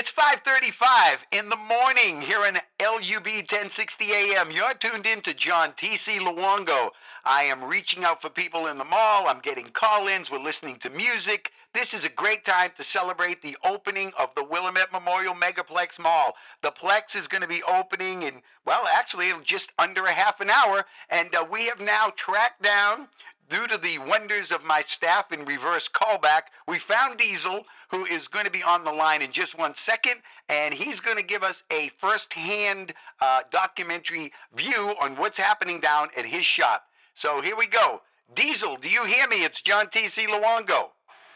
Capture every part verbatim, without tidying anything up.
It's five thirty-five in the morning here on L U B ten sixty A M. You're tuned in to John T C. Luongo. I am reaching out for people in the mall. I'm getting call-ins. We're listening to music. This is a great time to celebrate the opening of the Willamette Memorial Megaplex Mall. The Plex is going to be opening in, well, actually, in just under a half an hour. And uh, we have now tracked down, due to the wonders of my staff in reverse callback, we found Diesel, who is going to be on the line in just one second, and he's going to give us a first-hand uh, documentary view on what's happening down at his shop. So here we go. Diesel, do you hear me? It's John T C. Luongo.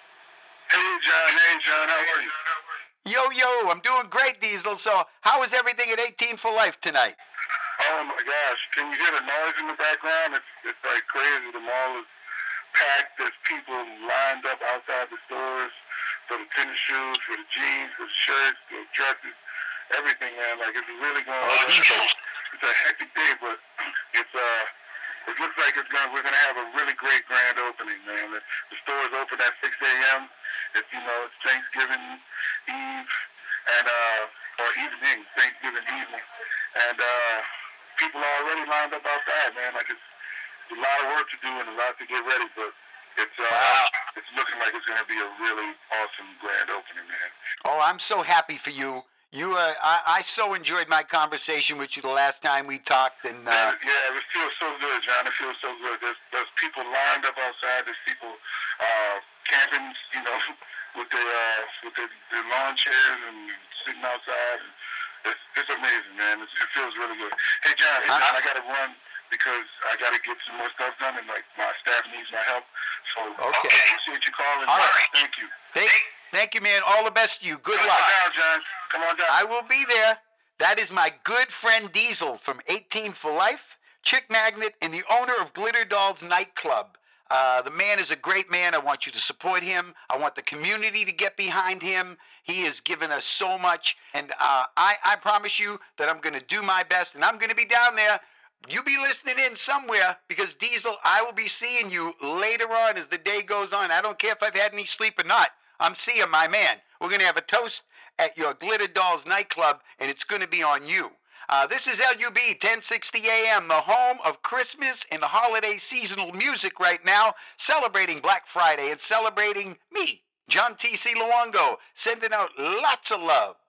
Hey, John. Hey, John. How are you? Yo, yo, I'm doing great, Diesel. So how is everything at eighteen for Life tonight? Oh, my gosh. Can you hear the noise in the background? It's, it's like crazy. The mall is packed. There's people lined up outside the stores for the tennis shoes, for the jeans, for the shirts, the dresses, everything, man. Like, it's really going on. It's, it's a hectic day, but it's, uh, it looks like it's going. We're going to have a really great grand opening, man. The, the stores open at six a.m. It's, you know, it's Thanksgiving Eve, and, uh, or evening, Thanksgiving evening. And, uh, people are already lined up outside, man. Like, it's, it's a lot of work to do and a lot to get ready, but it's uh, wow. It's looking like it's going to be a really awesome grand opening, man. Oh, I'm so happy for you. You, uh, I, I so enjoyed my conversation with you the last time we talked, and uh, yeah, it feels so good, John. It feels so good. There's, there's people lined up outside. There's people uh, camping, you know, with their uh, with their, their lawn chairs and sitting outside. And it's, it's amazing, man. It's, it feels really good. Hey, John, hey, John, I got to run because I got to get some more stuff done, and like my staff needs my help. So okay, I appreciate you calling. All right, thank you. Thank, thank you, man. All the best to you. Good Come luck. Come on down, John. Come on down. I will be there. That is my good friend Diesel from eighteen for Life, chick magnet, and the owner of Glitter Dolls Nightclub. Uh, the man is a great man. I want you to support him. I want the community to get behind him. He has given us so much, and uh, I, I promise you that I'm going to do my best, and I'm going to be down there. You be listening in somewhere, because Diesel, I will be seeing you later on as the day goes on. I don't care if I've had any sleep or not. I'm seeing my man. We're going to have a toast at your Glitter Dolls Nightclub, and it's going to be on you. Uh, this is L U B ten sixty A M, the home of Christmas and the holiday seasonal music right now, celebrating Black Friday and celebrating me, John T C. Luongo, sending out lots of love.